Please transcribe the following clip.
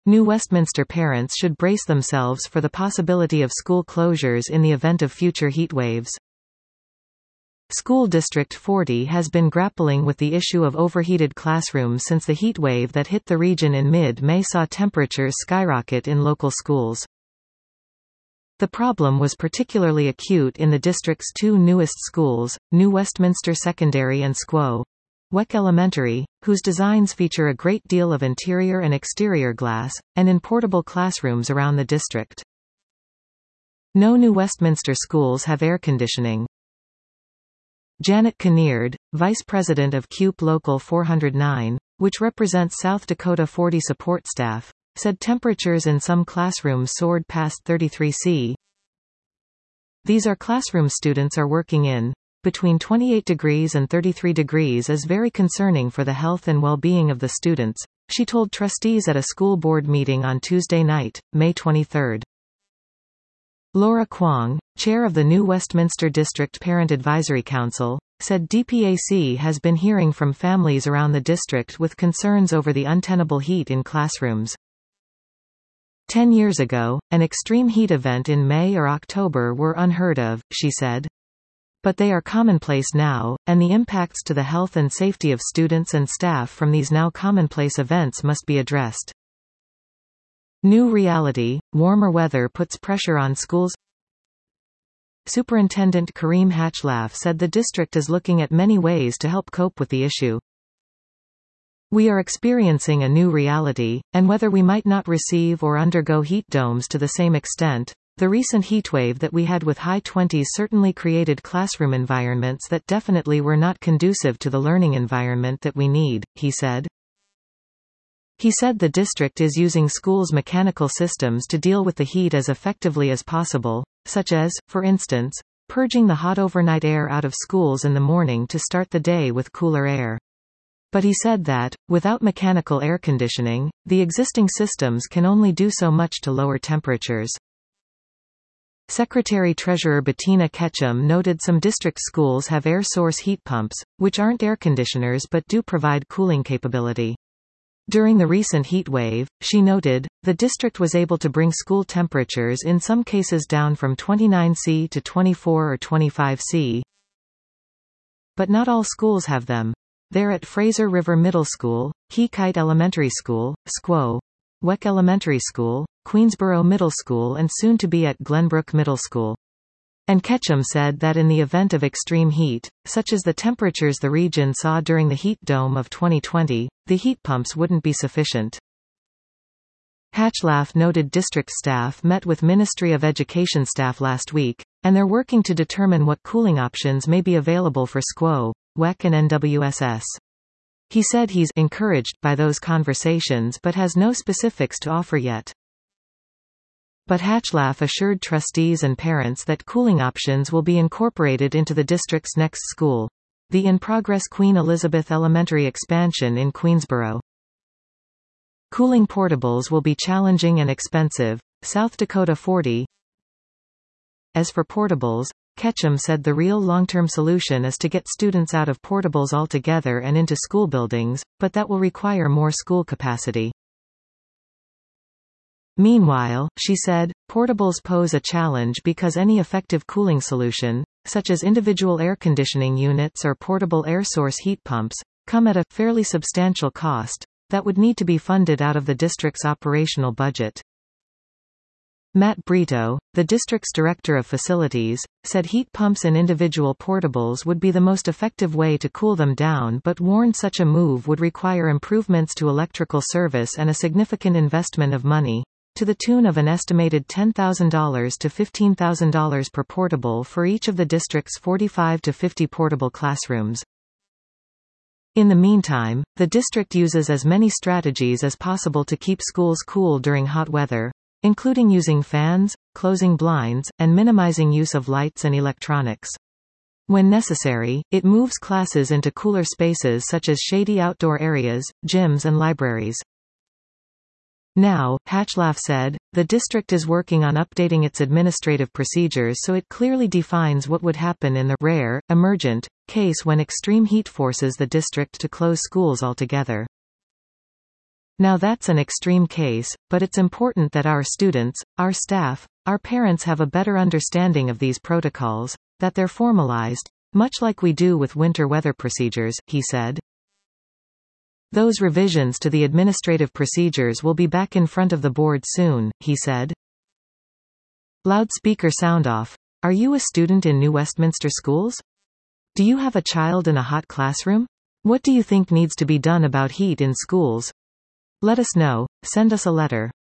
New Westminster parents should brace themselves for the possibility of school closures in the event of future heatwaves. School District 40 has been grappling with the issue of overheated classrooms since the heat wave that hit the region in mid-May saw temperatures skyrocket in local schools. The problem was particularly acute in the district's two newest schools, New Westminster Secondary and Squo Weck Elementary, whose designs feature a great deal of interior and exterior glass, and in portable classrooms around the district. No New Westminster schools have air conditioning. Janet Kinneard, Vice President of CUPE Local 409, which represents South Dakota 40 support staff, said temperatures in some classrooms soared past 33 C. These are classrooms students are working in. Between 28 degrees and 33 degrees is very concerning for the health and well-being of the students, she told trustees at a school board meeting on Tuesday night, May 23. Laura Kwong, chair of the New Westminster District Parent Advisory Council, said DPAC has been hearing from families around the district with concerns over the untenable heat in classrooms. 10 years ago, an extreme heat event in May or October were unheard of, she said. But they are commonplace now, and the impacts to the health and safety of students and staff from these now commonplace events must be addressed. New reality, warmer weather puts pressure on schools. Superintendent Kareem Hatchlaf said the district is looking at many ways to help cope with the issue. We are experiencing a new reality, and whether we might not receive or undergo heat domes to the same extent, the recent heatwave that we had with high 20s certainly created classroom environments that definitely were not conducive to the learning environment that we need, he said. He said the district is using schools' mechanical systems to deal with the heat as effectively as possible, such as, for instance, purging the hot overnight air out of schools in the morning to start the day with cooler air. But he said that, without mechanical air conditioning, the existing systems can only do so much to lower temperatures. Secretary-Treasurer Bettina Ketchum noted some district schools have air source heat pumps, which aren't air conditioners but do provide cooling capability. During the recent heat wave, she noted, the district was able to bring school temperatures in some cases down from 29 C to 24 or 25 C. But not all schools have them. They're at Fraser River Middle School, Keykite Elementary School, Squo Weck Elementary School, Queensboro Middle School and soon to be at Glenbrook Middle School. And Ketchum said that in the event of extreme heat, such as the temperatures the region saw during the heat dome of 2020, the heat pumps wouldn't be sufficient. Hatchlaf noted district staff met with Ministry of Education staff last week, and they're working to determine what cooling options may be available for Squo Weck and NWSS. He said he's encouraged by those conversations but has no specifics to offer yet. But Hatchlaf assured trustees and parents that cooling options will be incorporated into the district's next school, the in-progress Queen Elizabeth Elementary expansion in Queensboro. Cooling portables will be challenging and expensive, South Dakota 40. As for portables, Ketchum said the real long-term solution is to get students out of portables altogether and into school buildings, but that will require more school capacity. Meanwhile, she said, portables pose a challenge because any effective cooling solution, such as individual air conditioning units or portable air source heat pumps, come at a fairly substantial cost that would need to be funded out of the district's operational budget. Matt Brito, the district's director of facilities, said heat pumps and individual portables would be the most effective way to cool them down but warned such a move would require improvements to electrical service and a significant investment of money, to the tune of an estimated $10,000 to $15,000 per portable for each of the district's 45 to 50 portable classrooms. In the meantime, the district uses as many strategies as possible to keep schools cool during hot weather, including using fans, closing blinds, and minimizing use of lights and electronics. When necessary, it moves classes into cooler spaces such as shady outdoor areas, gyms and libraries. Now, Hatchlaf said, the district is working on updating its administrative procedures so it clearly defines what would happen in the rare, emergent case when extreme heat forces the district to close schools altogether. Now that's an extreme case, but it's important that our students, our staff, our parents have a better understanding of these protocols, that they're formalized, much like we do with winter weather procedures, he said. Those revisions to the administrative procedures will be back in front of the board soon, he said. Loudspeaker sound off. Are you a student in New Westminster Schools? Do you have a child in a hot classroom? What do you think needs to be done about heat in schools? Let us know. Send us a letter.